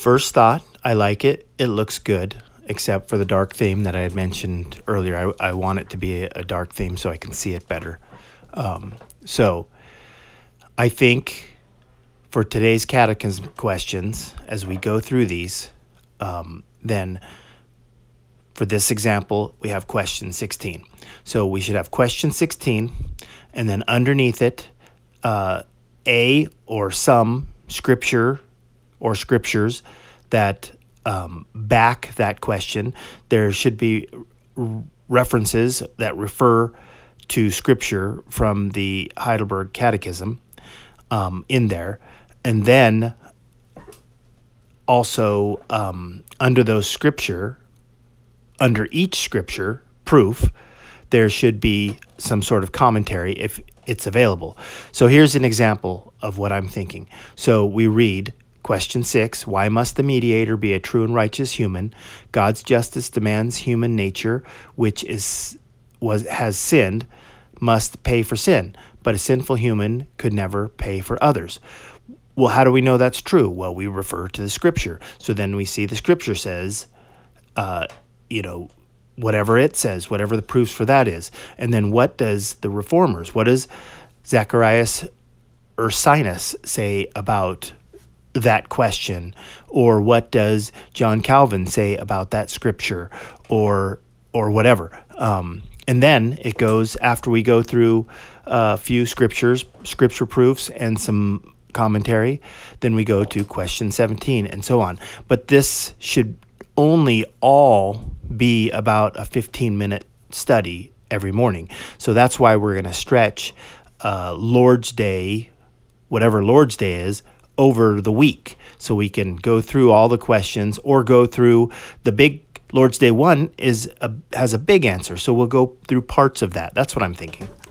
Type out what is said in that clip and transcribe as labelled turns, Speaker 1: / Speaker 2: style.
Speaker 1: First thought, I like it. It looks good, except for the dark theme that I had mentioned earlier. I want it to be a dark theme so I can see it better. So I think for today's catechism questions, as we go through these, then for this example, we have question 16. So we should have question 16, and then underneath it, a or some scripture or scriptures that back that question. There should be references that refer to scripture from the Heidelberg Catechism in there. And then also under those scripture, under each scripture proof, there should be some sort of commentary if it's available. So here's an example of what I'm thinking. So we read question 6, why must the mediator be a true and righteous human? God's justice demands human nature, which has sinned, must pay for sin, but a sinful human could never pay for others. Well, how do we know that's true? Well, we refer to the scripture. So then we see the scripture says, whatever it says, whatever the proofs for that is. And then what does the reformers, what does Zacharias Ursinus say about that question? Or what does John Calvin say about that scripture, or whatever? And then it goes, after we go through a few scripture proofs and some commentary, then we go to question 17 and so on. But this should only all be about a 15-minute study every morning. So that's why we're going to stretch Lord's Day, whatever Lord's Day is, over the week. So we can go through all the questions, or go through the big Lord's Day one has a big answer. So we'll go through parts of that. That's what I'm thinking.